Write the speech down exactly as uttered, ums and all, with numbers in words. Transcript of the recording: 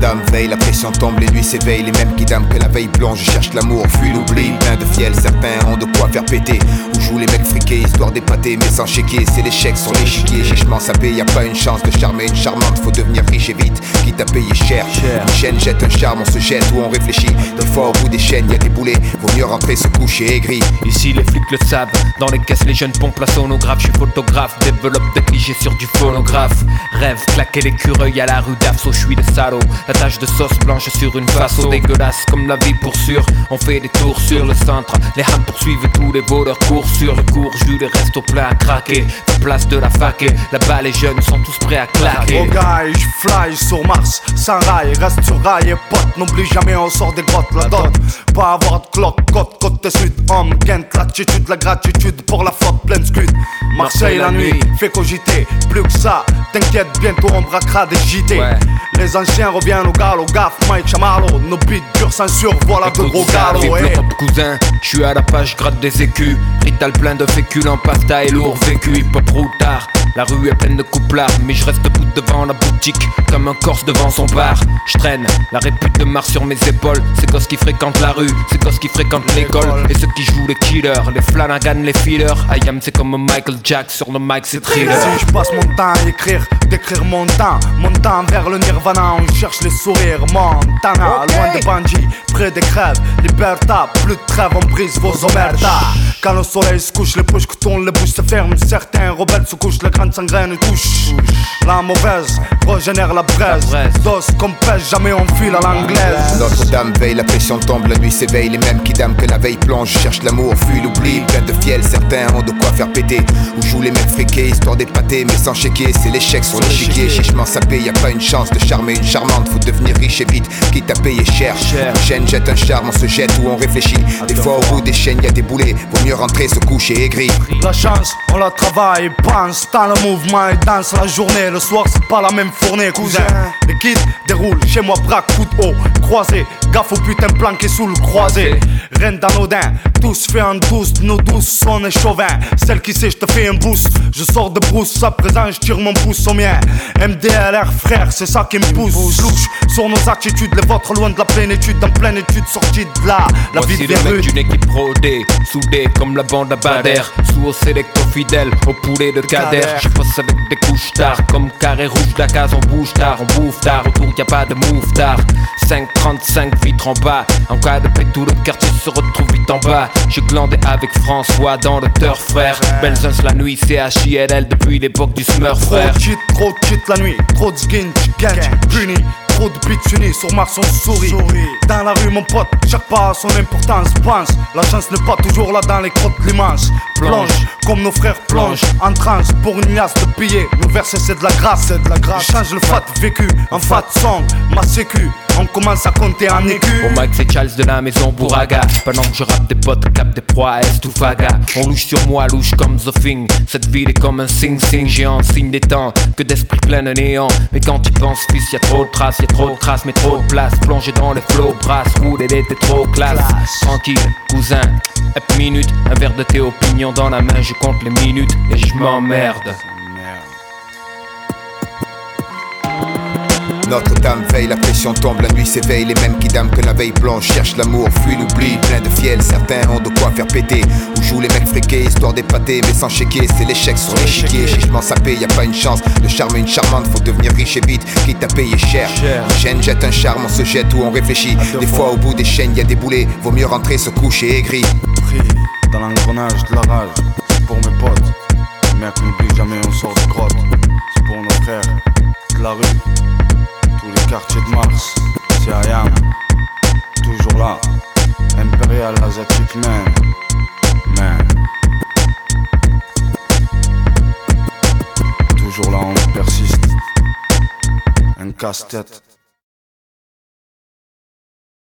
Notre-Dame veille, la pression tombe, les nuits s'éveillent. Les mêmes qui dament que la veille plonge, cherchent l'amour, fuient l'oubli. Plein de fiel, certains ont de quoi faire péter. Où jouent les mecs friqués, histoire d'épater, mais sans chéquier. C'est l'échec sur l'échiquier, chichement sapé. Y'a pas une chance de charmer une charmante, faut devenir riche et vite, quitte à payer cher. Une chaîne jette un charme, on se jette ou on réfléchit. Des fois au bout des chaînes, y'a des boulets, vaut mieux rentrer se coucher aigri. Ici les flics le savent, dans les caisses les jeunes pompent la sonographe. Je suis photographe, développe des clichés sur du phonographe. Rêve, claquer l'écureuil à la rue d'Afso, je suis le salaud. La tache de sauce blanche sur une façon dégueulasse comme la vie pour sûr. On fait des tours sur le centre, les hams poursuivent tous les voleurs. Cours sur le cours, jus les restes au plein à craquer. La place de la fac, là-bas les jeunes sont tous prêts à claquer. Oh guy, je fly sur Mars, sans rail, reste sur rail et pote. N'oublie jamais on sort des grottes, la dot. Pas avoir de cloque, côte, côte sud. Homme, Kent, l'attitude, la gratitude pour la flotte pleine scud. Marseille la nuit, fait cogiter, plus que ça. T'inquiète, bientôt on braquera des J T. Ouais. Les anciens reviennent au galop, gaffe, Mike Chamarlo. Nos beats durs censure, voilà de gros galops. Ouais. Cousin, je suis à la page, gratte des écus. Rital plein de féculents, pasta et lourd vécu. Hip-hop routard, la rue est pleine de couplards. Mais je reste debout devant la boutique, comme un corse devant son bar. Je traîne la répute de Mars sur mes épaules. Ces gosses qui fréquentent la rue, ces gosses qui fréquentent l'école. Et ceux qui jouent les killers, les Flanagan, les fillers. I am c'est comme Michael Jack, sur le mic c'est thriller. Si je passe mon temps à écrire, d'écrire mon temps, mon temps vers le nirvana, on cherche les sourires. Montana, okay. Loin de Bandit, près des crèves, Liberta, plus de trêve, on brise vos omertas. Quand le soleil se couche, les poches que tournent, les bouches se ferment. Certains rebelles se couchent, la grande sangraine touche. La mauvaise régénère la braise, dos comme pêche, jamais on file à l'anglaise. Notre-Dame veille, la pression tombe, la nuit s'éveille. Les mêmes qui dament que la veille plonge, cherchent l'amour, fuient l'oubli. Plein de fiel, certains ont de quoi faire péter. Où jouent les mecs friqués, histoire d'épater, mais sans chéquier. C'est l'échec sur l'échiquier, chichement sapé. Y'a pas une chance de charmer une charmante, faut devenir riche et vite, quitte à payer cher. Une chaîne jette un charme, on se jette ou on réfléchit. Des fois au bout des chaînes, y'a des boulets, vaut mieux rentrer se coucher aigri. La chance, on la travaille, pense dans le mouvement et danse la journée. Le soir c'est pas la même fournée, cousin. Les kids déroulent chez moi, braque, coup de haut, croisé. Gaffe au putain planqué sous le croisé. Reine d'anodin, tous fait en douce, nos douces on est chauvin. Celle qui sait, je te fais un boost. Je sors de brousse, à présent je tire mon pouce au mien. M D L R frère, c'est ça qui me pousse. Louche sur nos attitudes, les vôtres loin de la plénitude. En pleine étude, sortie de là, la voici vie le mec d'une équipe rodée, soudée comme la bande à Bader. Sous au sélecto fidèle, au poulet de Kader. Je bosse avec des couches tard, comme carré rouge la case, on bouge tard, on bouffe tard. Autour y'a pas de move tard. cinq trente-cinq vitres en bas. En cas de paix, tout le quartier se retrouve vite en bas. J'ai glandé avec François dans le turf frère. Benzens la nuit, C H I L L depuis l'époque du Smurf frère. Trop de cheat, trop de cheat la nuit, trop de skin, catch, puni. Trop de bitch unis, sur Mars on sourit. Dans la rue mon pote, chaque pas a son importance. Pense, la chance n'est pas toujours là dans les crottes l'immense. Plonge, comme nos frères plongent, en transe pour une liasse de billets. Le verset c'est de la grâce, c'est de la grâce. Je change le fat vécu, en fat song, ma sécu. On commence à compter en écu. Au mic c'est Charles de la maison Bouraga. Pendant que je rappe des potes, cap des proies, est ou faga. On louche sur moi, louche comme The Thing. Cette ville est comme un sing-sing géant, signe des temps, que d'esprit plein de néant. Mais quand tu penses fils, y'a trop de traces, y'a trop de traces, mais trop de place. Plongé dans les flots, brasse, rouler t'es trop classe. Tranquille, cousin, hep minute. Un verre de thé au pignon dans la main, je compte les minutes et je m'emmerde. Notre-Dame veille, la pression tombe, la nuit s'éveille. Les mêmes qui dament que la veille plonge, cherchent l'amour, fuient l'oubli. Plein de fiel, certains ont de quoi faire péter. Où jouent les mecs friqués, histoire d'épater, mais sans chéquier. C'est l'échec sur l'échiquier, chichement sapé. Y'a pas une chance de charmer une charmante, faut devenir riche et vite, quitte à payer cher. Une chaîne jette un charme, on se jette ou on réfléchit. Des fois au bout des chaînes y'a des boulets, vaut mieux rentrer se coucher aigri. Pris dans l'engrenage de la rage, c'est pour mes potes. Mec, n'oublie jamais on sort de grotte. C'est pour nos frères de la rue. Tous les quartiers de Mars, c'est I am, toujours là, Impérial Asiatique man, man. Toujours là on persiste, un casse-tête.